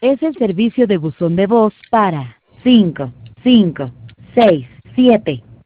Es el servicio de buzón de voz para 5, 5, 6, 7,